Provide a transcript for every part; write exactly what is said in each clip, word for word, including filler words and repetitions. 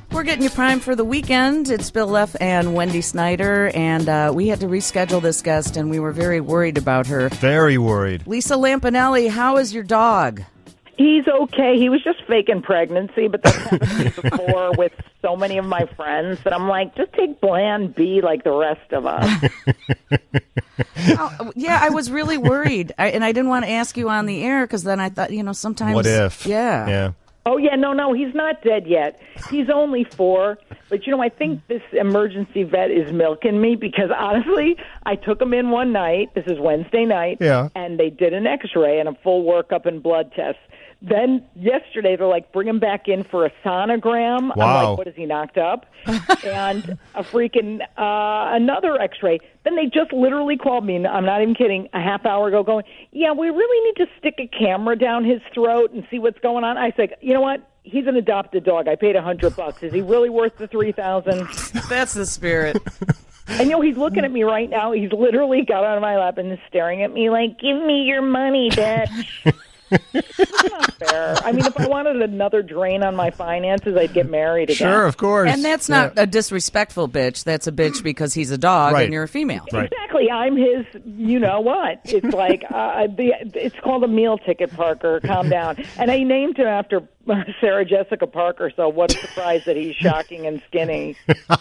We're getting you primed for the weekend. It's Bill Leff and Wendy Snyder, and uh, we had to reschedule this guest, and we were very worried about her. Very worried. Lisa Lampanelli, how is your dog? He's okay. He was just faking pregnancy, but that's happened before with so many of my friends that I'm like, just take Plan B like the rest of us. Oh, yeah, I was really worried, I, and I didn't want to ask you on the air because then I thought, you know, sometimes... What if? Yeah. Yeah. Oh, yeah, no, no, he's not dead yet. He's only four. But, you know, I think this emergency vet is milking me because, honestly, I took him in one night. This is Wednesday night. Yeah. And they did an X-ray and a full workup and blood test. Then yesterday, they're like, bring him back in for a sonogram. Wow. I'm like, what, is he knocked up? And a freaking, uh, another X-ray. Then they just literally called me, I'm not even kidding, a half hour ago going, yeah, we really need to stick a camera down his throat and see what's going on. I said, you know what? He's an adopted dog. I paid a hundred bucks. Is he really worth the three thousand? That's the spirit. And, you know, he's looking at me right now. He's literally got on my lap and is staring at me like, give me your money, bitch. It's not fair. I mean, if I wanted another drain on my finances, I'd get married again. Sure, of course. And that's not Yeah. a disrespectful bitch. That's a bitch because he's a dog Right. and you're a female. Right. Exactly. I'm his, you know what? It's like, uh, the, it's called a meal ticket, Parker. Calm down. And I named him after Sarah Jessica Parker, so what a surprise that he's shocking and skinny.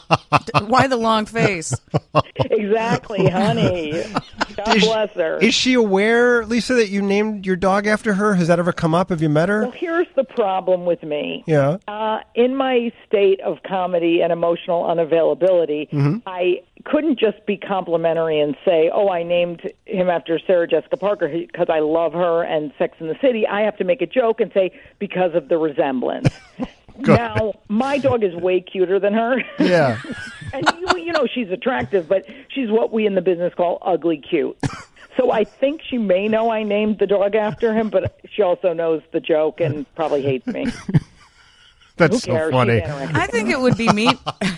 Why the long face? Exactly, honey. God Is- bless her. Is she aware, Lisa, that you named your dog after her? Has that ever come up? Have you met her? Well, here's the problem with me. Yeah. Uh, in my state of comedy and emotional unavailability, Mm-hmm. I couldn't just be complimentary and say, oh, I named him after Sarah Jessica Parker because I love her and Sex and the City. I have to make a joke and say, because of the resemblance. Now, my dog is way cuter than her. Yeah. And, you, you know, she's attractive, but she's what we in the business call ugly cute. So I think she may know I named the dog after him, but she also knows the joke and probably hates me. That's Who cares? so funny. She's anorexic. I think it would be mean.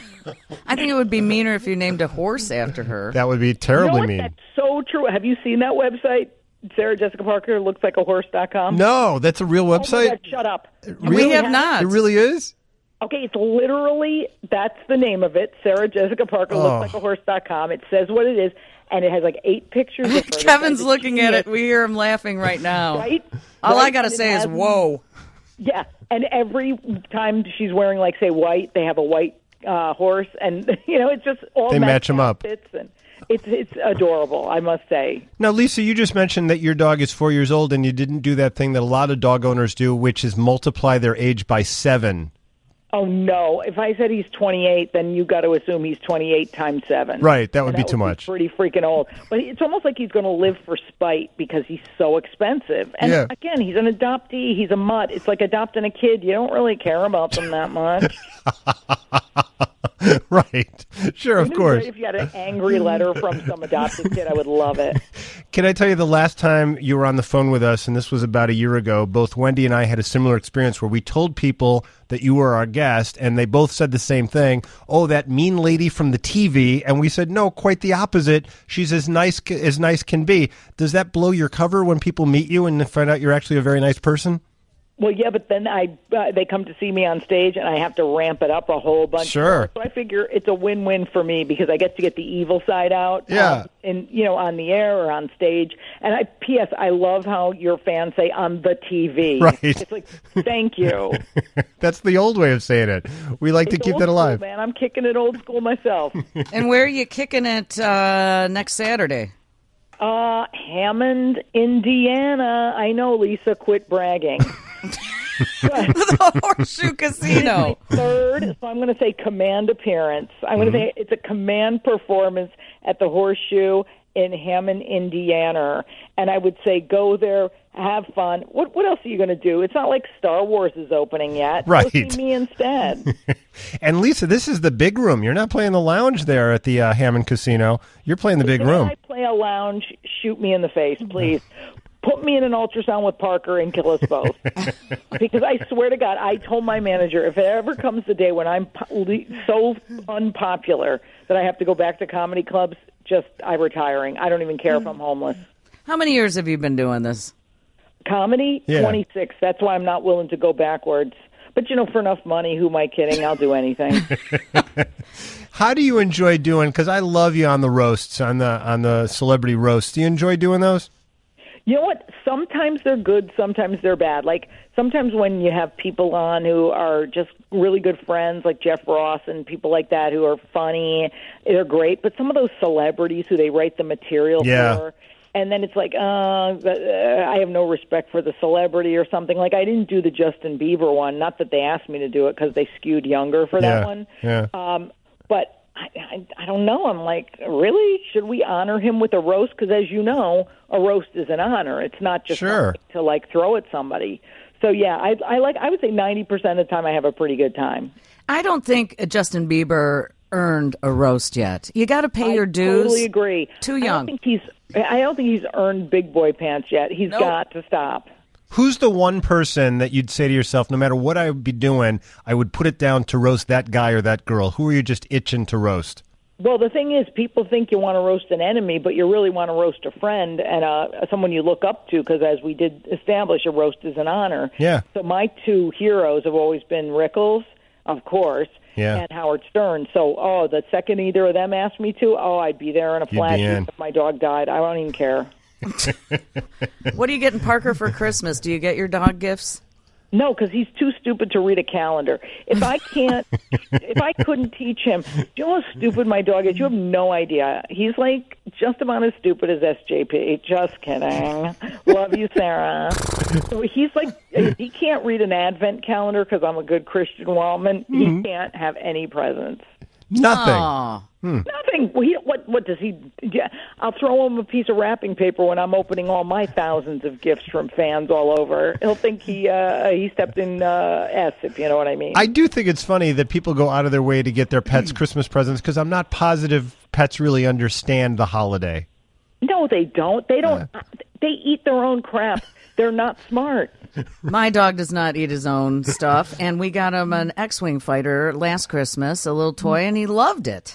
I think it would be meaner if you named a horse after her. That would be You know terribly what? mean. That's so true. Have you seen that website? Sarah Jessica Parker looks like a horse dot com. No, that's a real Oh my website? God, shut up. We have not. It really is? Okay, it's literally, that's the name of it. Sarah Jessica Parker Oh. looks like a horse dot com. It says what it is, and it has like eight pictures of her. Kevin's It's looking at it. genius, We hear him laughing right now. Right? All Right? I got to And it say is, has- whoa. Yeah, and every time she's wearing, like, say, white, they have a white uh, horse, and, you know, it's just all They match matched 'em up. outfits, and it's, it's adorable, I must say. Now, Lisa, you just mentioned that your dog is four years old and you didn't do that thing that a lot of dog owners do, which is multiply their age by seven. Oh, no. If I said he's twenty-eight, then you got to assume he's twenty-eight times seven. Right, that would And be that too would much. Pretty freaking old. But it's almost like he's going to live for spite because he's so expensive. And Yeah. again, he's an adoptee. He's a mutt. It's like adopting a kid. You don't really care about them that much. Right. Sure, of Wouldn't it be course. great if you had an angry letter from some adopted kid, I would love it. Can I tell you the last time you were on the phone with us, and this was about a year ago, both Wendy and I had a similar experience where we told people that you were our guest, and they both said the same thing. Oh, that mean lady from the T V. And we said, no, quite the opposite. She's as nice as nice can be. Does that blow your cover when people meet you and find out you're actually a very nice person? Well, yeah, but then I uh, they come to see me on stage, and I have to ramp it up a whole bunch. Sure. So I figure it's a win-win for me because I get to get the evil side out. Yeah. Um, and you know, on the air or on stage. And I, P S. I love how your fans say on the T V. Right. It's like, thank you. That's the old way of saying it. We like It's to keep old that alive. school, man. I'm kicking it old school myself. And where are you kicking it uh, next Saturday? uh, Hammond, Indiana. I know, Lisa. Quit bragging. The Horseshoe Casino. Third, so I'm going to say command appearance. I'm going to say it's a command performance at the Horseshoe in Hammond, Indiana. And I would say go there, have fun. What what else are you going to do? It's not like Star Wars is opening yet. Right. Go see me instead. And Lisa, this is the big room. You're not playing the lounge there at the uh, Hammond Casino. You're playing the big Can room. I play a lounge? Shoot me in the face, please. Put me in an ultrasound with Parker and kill us both. Because I swear to God, I told my manager, if it ever comes the day when I'm po- so unpopular that I have to go back to comedy clubs, just I'm retiring. I don't even care if I'm homeless. How many years have you been doing this? Comedy, Yeah. twenty-six. That's why I'm not willing to go backwards. But, you know, for enough money, who am I kidding? I'll do anything. How do you enjoy doing, because I love you on the roasts, on the on the celebrity roasts. Do you enjoy doing those? You know what? Sometimes they're good, sometimes they're bad. Like, sometimes when you have people on who are just really good friends, like Jeff Ross and people like that who are funny, they're great. But some of those celebrities who they write the material Yeah. for, and then it's like, uh, I have no respect for the celebrity or something. Like, I didn't do the Justin Bieber one. Not that they asked me to do it because they skewed younger for that Yeah, one. yeah. Um, but I, I, I don't know. I'm like, really? Should we honor him with a roast? Because as you know, a roast is an honor. It's not just Sure. something to like throw at somebody. So yeah, I, I like. I would say ninety percent of the time I have a pretty good time. I don't think Justin Bieber earned a roast yet. You got to pay I your dues. Totally agree. Too I young. don't think he's. I don't think he's earned big boy pants yet. He's Nope. got to stop. Who's the one person that you'd say to yourself, no matter what I would be doing, I would put it down to roast that guy or that girl? Who are you just itching to roast? Well, the thing is, people think you want to roast an enemy, but you really want to roast a friend and uh, someone you look up to, because as we did establish, a roast is an honor. Yeah. So my two heroes have always been Rickles, of course, Yeah. and Howard Stern. So, oh, the second either of them asked me to, oh, I'd be there in a You'd flash be in. if my dog died. I don't even care. What are you getting Parker for Christmas? Do you get your dog gifts? No, because he's too stupid to read a calendar. If I can't, if I couldn't teach him, do you know how stupid my dog is? You have no idea. He's like just about as stupid as S J P. Just kidding. Love you, Sarah. So he's like, he can't read an advent calendar because I'm a good Christian woman. Mm-hmm. He can't have any presents. Nothing. Oh, Nothing. Well, he, what? What does he? Yeah, I'll throw him a piece of wrapping paper when I'm opening all my thousands of gifts from fans all over. He'll think he uh, he stepped in uh, S, if you know what I mean. I do think it's funny that people go out of their way to get their pets Christmas presents, because I'm not positive pets really understand the holiday. No, they don't. They don't. They eat their own crap. They're not smart. my dog does not eat his own stuff, and we got him an X-Wing fighter last Christmas, a little toy, and he loved it.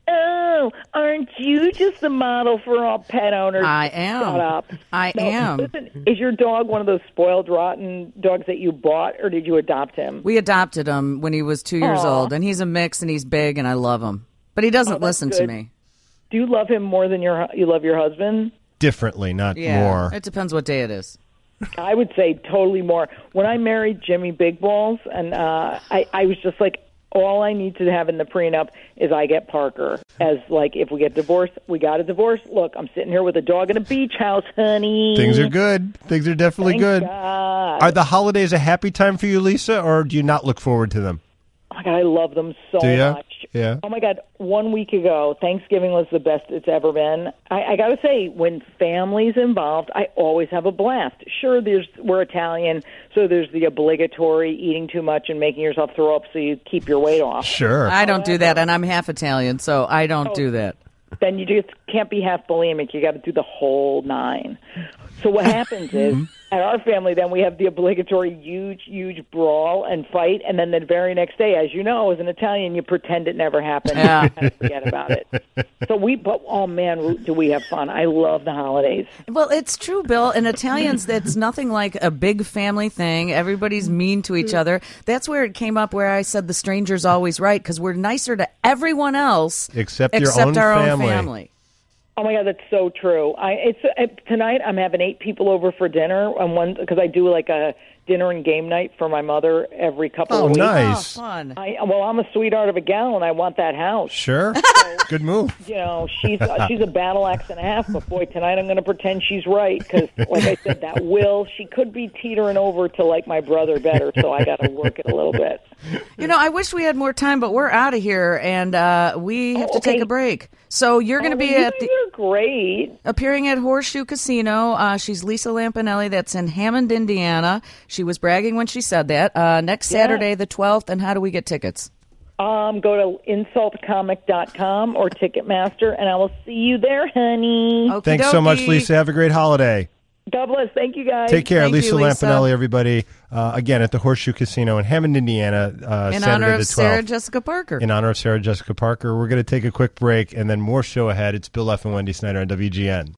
Oh, aren't you just the model for all pet owners? I am. Shut up. I No, am. Listen, is your dog one of those spoiled, rotten dogs that you bought, or did you adopt him? We adopted him when he was two years Aw. old, and he's a mix, and he's big, and I love him. But he doesn't Oh, that's listen to good. me. Do you love him more than your you love your husband? Differently, not Yeah, more. it depends what day it is. I would say totally more. When I married Jimmy Big Balls, and uh, I, I was just like, all I need to have in the prenup is I get Parker. As like, if we get divorced, we got a divorce. Look, I'm sitting here with a dog in a beach house, honey. Things are good. Things are definitely Thank good. God. Are the holidays a happy time for you, Lisa, or do you not look forward to them? Oh my God, I love them so Do ya? much. Yeah. Oh my God, one week ago, Thanksgiving was the best it's ever been. I, I got to say, when family's involved, I always have a blast. Sure, there's we're Italian, so there's the obligatory eating too much and making yourself throw up so you keep your weight off. Sure. I don't do that, and I'm half Italian, so I don't do that. Then you just can't be half bulimic. You got to do the whole nine. So what happens is, at our family, then we have the obligatory huge, huge brawl and fight, and then the very next day, as you know, as an Italian, you pretend it never happened. Yeah. You kind of forget about it. So we, but oh man, do we have fun! I love the holidays. Well, it's true, Bill. In Italians, it's nothing like a big family thing. Everybody's mean to each other. That's where it came up where I said the stranger's always right, because we're nicer to everyone else Except your except own our family. own family. Oh my God, that's so true. I it's uh, tonight. I'm having eight people over for dinner, and one because I do like a dinner and game night for my mother every couple Oh, of weeks. nice. Oh, fun. I, well, I'm a sweetheart of a gal, and I want that house. Sure. Good move. You know, she's uh, she's a battle axe and a half. But boy, tonight I'm going to pretend she's right because, like I said, that will she could be teetering over to like my brother better. So I got to work it a little bit. You know, I wish we had more time, but we're out of here, and uh, we have Oh, to take okay. a break. So you're going to Oh, be you at guys the, are great. appearing at Horseshoe Casino. Uh, she's Lisa Lampanelli. That's in Hammond, Indiana. She was bragging when she said that. Uh, next Yeah. Saturday, the twelfth. And how do we get tickets? Um, go to insult comic dot com or Ticketmaster, and I will see you there, honey. Okie Thanks so much, dokie. Lisa. Have a great holiday. God bless. Thank you, guys. Take care. Thank Lisa you, Lisa. Lampanelli, everybody. Uh, again, at the Horseshoe Casino in Hammond, Indiana, uh, In Saturday honor the of Sarah twelfth. Jessica Parker. In honor of Sarah Jessica Parker. We're going to take a quick break and then more show ahead. It's Bill Leff and Wendy Snyder on W G N.